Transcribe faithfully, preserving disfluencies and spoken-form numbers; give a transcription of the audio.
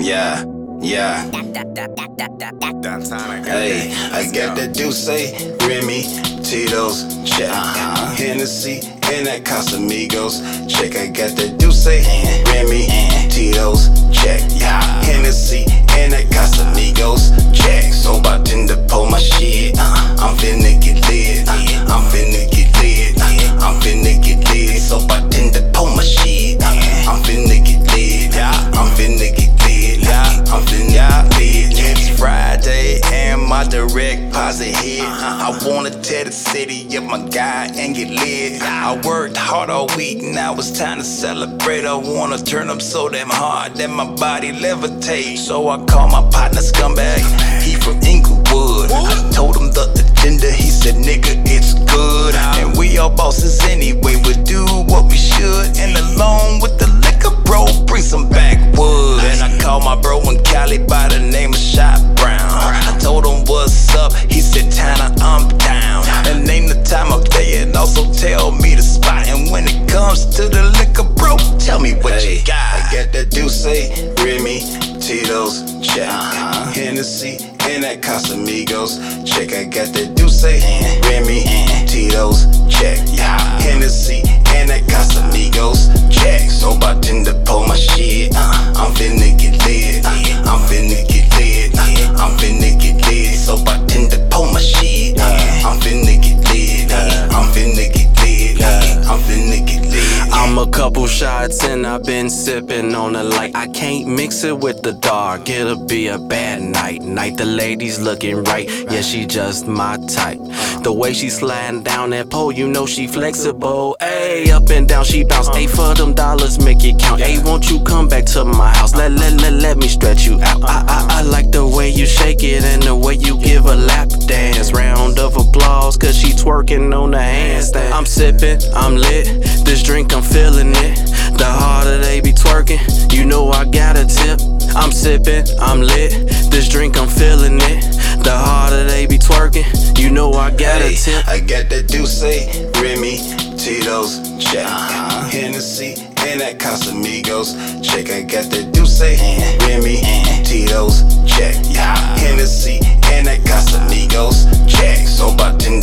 Yeah, yeah. Hey, I got that Douce, Remy, Tito's, check. Uh-huh. Hennessy, and that Casamigos, check. I got that Douce, Remy, Tito's, check. Yeah, Hennessy, and that Casamigos, check. So about to pull my shit. Uh, I'm finna get lit. Uh, I'm finna get lit. Uh, I'm finna get lit. So about to pull my shit. Uh, I'm finna get lit. Yeah, I'm finna get lit. Yeah, I'm finna get lit. It's Friday and my direct deposit hit. I wanna tell the city of my guy and get lit. I worked hard all week, now it's time to celebrate. I wanna turn up so damn hard that my body levitate. So I call my partner Scumbag, he from Inglewood. I told him the agenda, he said nigga it's good. And we all bosses anyway, we'll do what we should. And along with the liquor, bro, bring some backwood. And I called my bro in Cali by the name of Shot Brown. I told him what's up, he said Tana, I'm down. And name the time of day and also tell me the spot. And when it comes to the liquor, bro, tell me what hey, you got. I got that Douce, Remy, Tito's, check. Uh-huh. Hennessy, and that Casamigos, check. I got that Douce, Remy, Tito's, check. Yeah, Hennessy, and that Casamigos, check. So about to pull my shit. Uh, I'm finna get lit. Uh, I'm finna get lit. Uh, I'm finna get lit. So about to pull my shit. Uh, I'm finna get lit. Uh, I'm finna get lit. Uh, I'm finna get lit. I'm a couple shots and I've been sipping on the light. I can't mix it with the dark, it'll be a bad night. Night the lady's looking right, yeah, she just my type. The way she sliding down that pole, you know she flexible. Ayy, up and down she bounce. Ayy, for them dollars, make it count. Ayy, won't you come back to my house? Let, let, let, let me stretch you out. I, I, I like the way you shake it and the way you give a lap dance. Round of applause, cause she twerking on the handstand. I'm sipping, I'm lit, this drink I'm feeling it. The harder they be twerking, you know I got a tip. I'm sipping, I'm lit, this drink I'm feeling it. The harder they be twerking, you know I got hey, a tip. I got that Douce, Remy, Tito's, check. Uh-huh. Hennessy, and that Casamigos, check. I got that Douce, Remy, Tito's, check. Yeah, Hennessy, and that Casamigos, check. So about to